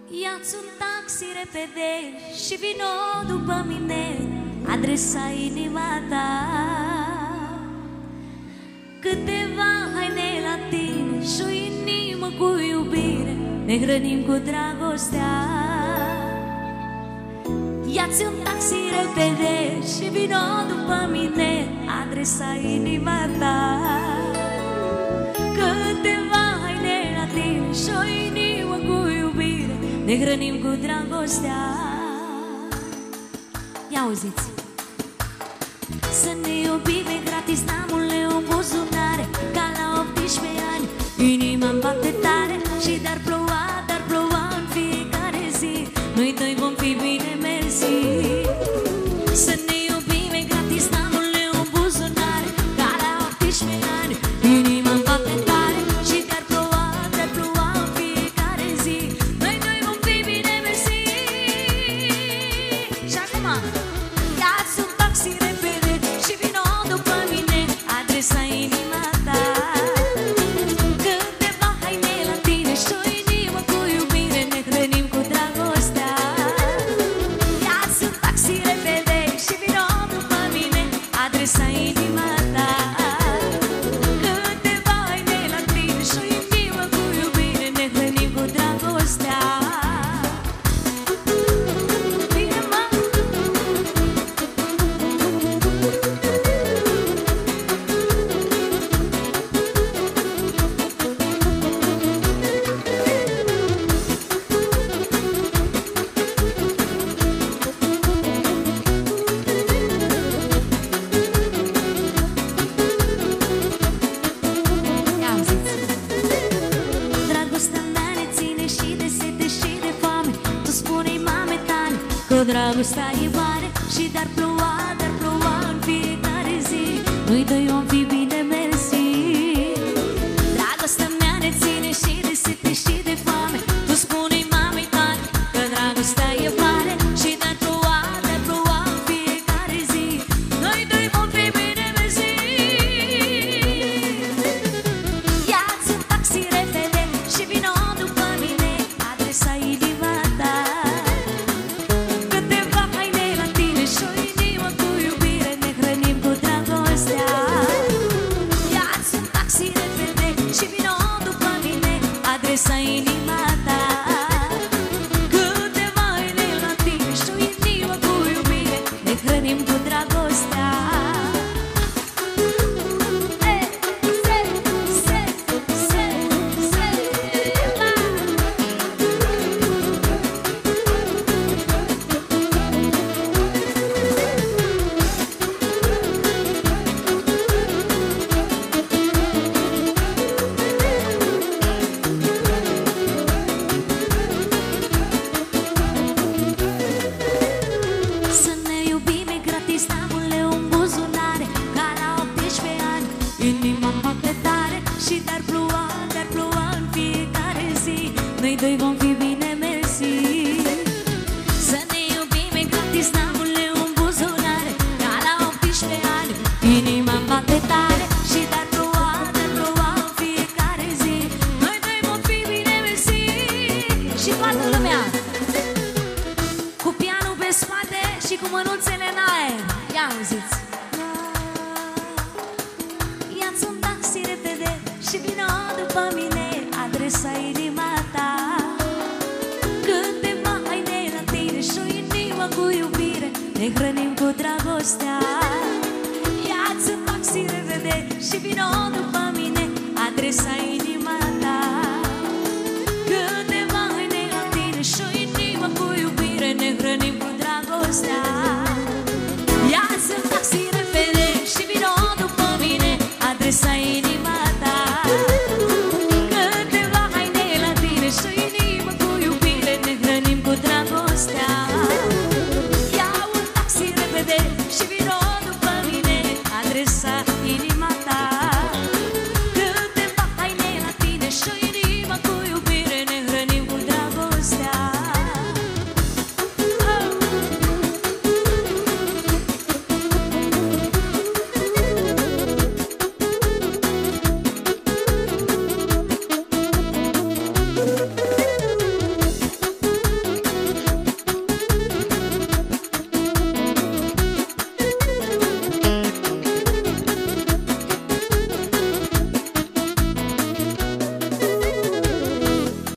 Ia-ți un taxi repede și vino după mine, adresa inima ta. Câteva haine la tine și o inimă cu iubire, ne hrănim cu dragostea. Ia-ți un taxi repede și vino după mine, adresa inima ta. Câteva haine la tine și o inimă cu iubire, ne hrănim cu dragostea. Ia auziți! Să ne iubim e gratis, n-amule în buzunare, ca la 18 ani, inima-mi bate tare. Și dar ploua în fiecare zi, noi doi vom fi bine mersi. Să ne iubim e gratis, n-amule în buzunare, ca la 18 ani, inima-mi bate tare. Și dar ploua în fiecare zi, noi doi vom fi bine mersi. Și acum, ia-ți un taxi repede și vino după mine, adresa inima ta. Câteva haine la tine și o inimă cu iubire, ne hrănim cu dragostea. Ia-ți un taxi repede și vino după mine, adresa inima ta. Câteva haine la tine și o inimă cu iubire, ne hrănim cu dragostea. Bine, mă! Ia auziți! Dragostea mea ne ține și de sete și de foame. Tu spune-i mame tale că dragostea e mare. Și dar ploua în fiecare zi, noi doi vom fi bine mersi. Dragostea mea ne ține și de sete și de foame. Tu spune-i mame tale că dragostea e mare. Și dar ploua în fiecare zi, noi doi vom fi bine mersi. Ia-ți un taxi repede și vino după mine, adresa inima ta. Câteva haine la tine și o inimă cu iubire, ne hrănim cu dragostea. Ia-ți un taxi repede și vino după mine, adresa inima ta. Câteva haine la tine și o inimă cu iubire, ne hrănim cu dragostea. Să ne iubim e gratis, n-amule în buzunare, ca la 18 ani, inima-mi bate tare. Și dar ploua în fiecare zi, noi doi vom fi bine mersi. Să ne iubim e gratis, n-amule în buzunare, ca la 18 ani, inima-mi bate tare. Și dar ploua în fiecare zi, noi doi vom fi bine mersi. Și toată lumea cu pianul pe spate și cu mânuțele în aer. Ia auziți! Ia-ți un taxi repede și vino după mine, adresa inima ta. Câteva haine la tine și o inimă cu iubire, ne hrănim cu dragostea. Ia-ți un taxi repede și vino după mine, adresa inima ta.